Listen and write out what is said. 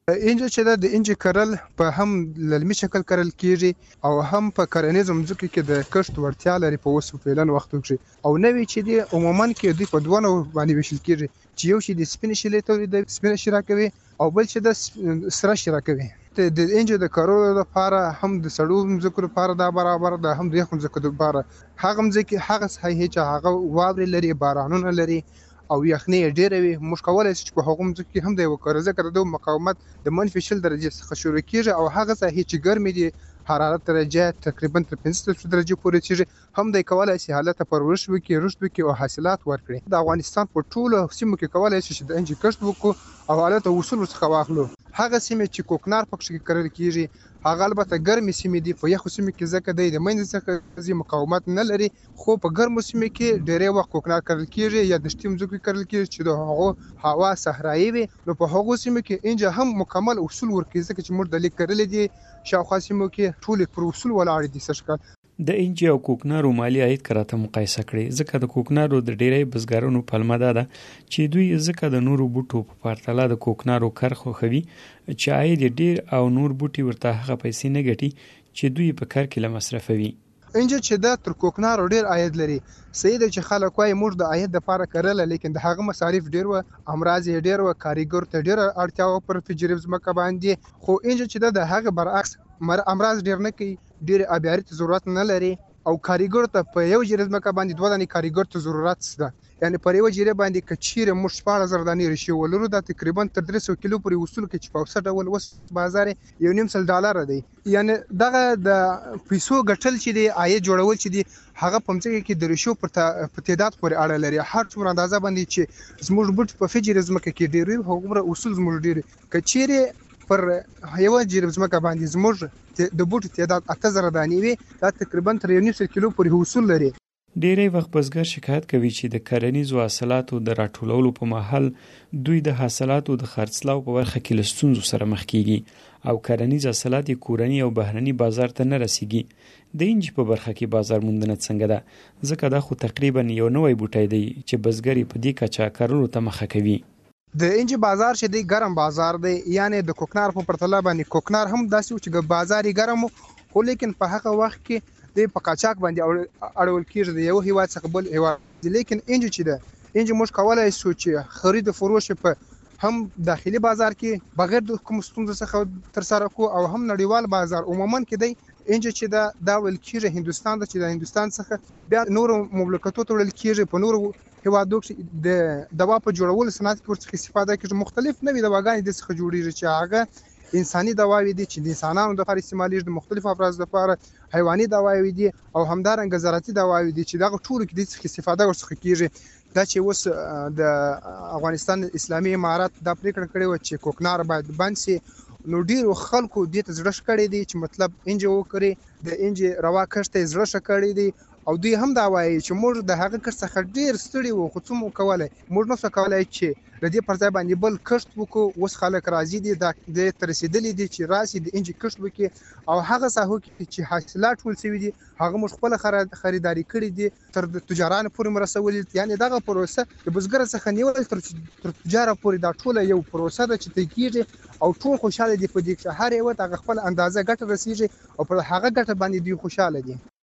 انجه چې د انجه کرل په هم للمي شکل کرل کیږي او هم په کرنیزو مځکو کې د کښت وړتیا لري په اوس فعلن وختو کې او نوې چې دی عموما کې دوی په دوه باندې ویشل کیږي چې یو شی د سپین شیلې تولید سپین شیره کوي او بل چې د سره شیره کوي د انجه د کارولو لپاره هم د سړو مځکو لپاره دا برابر ده هم د یخ مځکو لپاره هغه مځکه هغه صحیح چې هغه واوري لري بارانونه لري او یخنۍ ډېره وي موږ کولی شو چې په هغو مځکو کې هم د یوه کارزه که د مقاومت د منفي 0 درجې څخه شروع کېږي او هغه ساحې چې ګرمې دي حرارت درجه تقریبا تر 15 درجې پورې رسېږي هم دی کولی شي حالت پرورش وکړي رشد وکړي او حاصلات ورکړي د افغانستان په ټولو سیمو کې کولی شي چې د انجې کښت وکړو او حالت اصول ورڅخه واخلو هغه سیمې چې کوکنار پکې کرل کېږي هغه البته ګرمې سیمې دي په یخو سیمو کې ځکه دی د منځ څخه ځي مقاومت نه لري خو په ګرمو سیمو کې ډېری وخت کوکنار کرل کېږي یا دشتي مځکو کرل کېږي چې د هغو هوا صحرایي وي نو په هغو سیمو کې انجه هم مکمل اصول ورکوي ځکه چې موږ د لیک کرلې دي شاوخوا سیمو کې ټولې پر اصول ولاړې دي سږکال د انجه او کوکنارو مالی عاید کراته مقایسه کړي ځکه د کوکنارو د ډیری بزګرانو پلمه ده چې دوی ځکه د نورو بوټو په پرتله د کوکنارو کار خوښوي چې عاید ډیر او نور بوټي ورته هغه پیسې نه ګټي چې دوی په کار کې مصرفوي انجه چې د تر کوکنارو ډیر عاید لري صحیح ده چې خلک وايي موږ د عاید لپاره کرل لیکن د هغه مصارف ډیر و امراض یې ډیر و کاریګر ته ډیر اړتیا و پر فجریب ځمکه باندې خو انجه چې د هغه برعکس امراض ډیر نه کوي ډیر ابياري ته ضرورت نه لري او کاریګر ته په یو جریز مکه باندې دوه دانې کاریګر ته ضرورت شته یعنی پر یو جری باندې کچیر مش 14000 دانې رشي ولرو د تقریبا تر 300 کیلو پورې وصول کې چې په اوسه ډول وس بازار $1.5 دی یعنی دغه د پیسو ګټل چې دی عاید جوړول چې دی هغه په مځکه کې د رشو پر تعداد پورې اړه لري هر څومره اندازه باندې چې زموږ بوټ په فجریز مکه کې ډیر وي هغه اصول زموږ ډیر کچیر پر یو جریب ځمکه باندې زموږ د بوټو تعداد 8000 دانې وي دا تقریبا تر 1.5 کیلو پورې حصول لري ډیری وخت بزګر شکایت کوي چې د کرنیزو حاصلاتو د راټولولو په مهال دوی د حاصلاتو د خرڅلاو په برخه کې له ستونزو سره مخ کیږي او کرنیز حاصلات کورني او بهرني بازار ته نه رسیږي د انجه په برخه کې بازار موندنه څنګه ده ځکه دا خو تقریبا یو نوې بوټی دی چې بزګر په دې کچا کارولو ته مخه کوي د انجه بازار چې دی ګرم بازار دی یعنی د کوکنار په پرتله باندې کوکنار هم داسې چې بازاري ګرم خو لیکن په هغه وخت کې د په قاچاق باندې اړول کېږي د یو هیواد څخه بل هیواد لیکن انجه چې ده انجه موږ کولای شو چې خرید فروش په هم داخلي بازار کې بغیر د کوم ستونزو څخه تر سره کو او هم نړیوال بازار عموما کې دی انجه چې دا ول کېږي هندستان د چې د هندستان څخه بیا نور مملکتونو ته وړل کېږي په نور هیوادو کې د دوا په جوړولو صنعت کې ورڅخه استفاده کېږي مختلف نوې دواګانې د څخه جوړیږي چې هغه انساني دواوې دي چې د انسانانو لپاره استعمالېږي د مختلفو افرادو لپاره حیواني دواوې دي او همدارنګه زراعتي دواوې دي چې دغه ټولو کې د څخه استفاده ورڅخه کېږي دا چې اوس د افغانستان اسلامي امارات دا پریکړه کړې و چې کوکنار باید بند شي نو ډیرو خلکو دې ته زړه کړی دی چې مطلب انجه وکړي د انجه روا کښت زړه کړی دی او دوی هم دا وایي چې موږ د هغه کښت څخه ډیر ستړي وو خو څومره کولای موږ نو څه کولای چې د دې پر ځای باندې بل کښت وکړو اوس خلک راضي دي د تر رسیدلې دي چې راسي د انجه کښت وکړي او هغه ساحو کې چې حاصلات ټول شوي دي هغه موږ خپل خریداري کړي دي تر تجارانو پورې مرسولې یعنی دغه پروسه د بزګر څخه نیول تر تجار پورې دا ټول یو پروسه ده چې تکیږي او ټول خوشاله دي په دې چې هر یو ته خپل اندازه ګټه رسیږي او پر هغه ګټه باندې دوی خوشاله دي